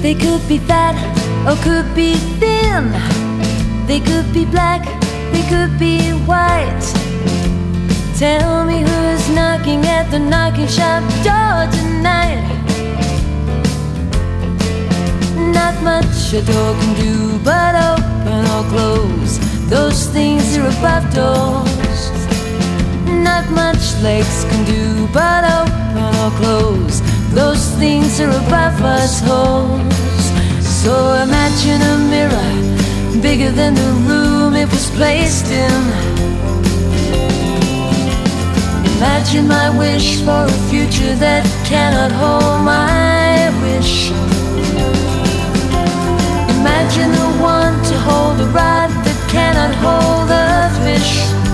They could be fat or could be thin. They could be black, they could be white. Tell me who's knocking at the knocking shop door tonight. Not much a door can do but open or close. Those things are above doors. Not much legs can do but open or close. Those things are above us holes. So imagine a mirror bigger than the room it was placed in. Imagine my wish for a future that cannot hold my wish. Imagine the one to hold a rod that cannot hold a fish.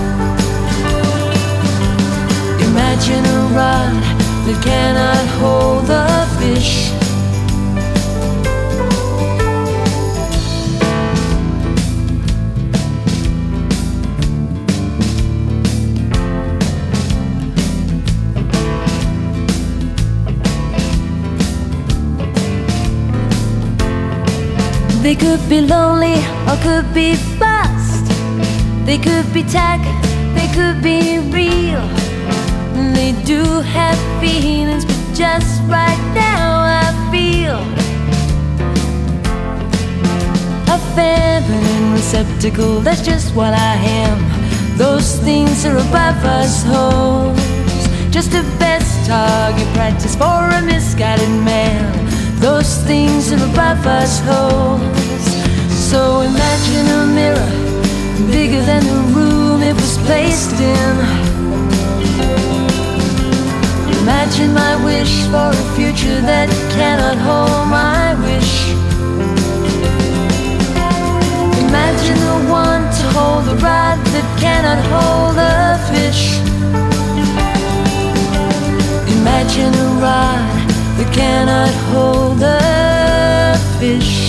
Imagine a rod that cannot hold a fish. They could be lonely or could be bust. They could be tack, they could be real. They do have feelings, but just right now I feel a feminine receptacle, that's just what I am. Those things are above us hoes. Just a best target practice for a misguided man. Those things are above us hoes. So imagine a mirror bigger than the room it was placed in. Imagine my wish for a future that cannot hold my wish. Imagine the one to hold the rod that cannot hold a fish. Imagine a rod that cannot hold a fish.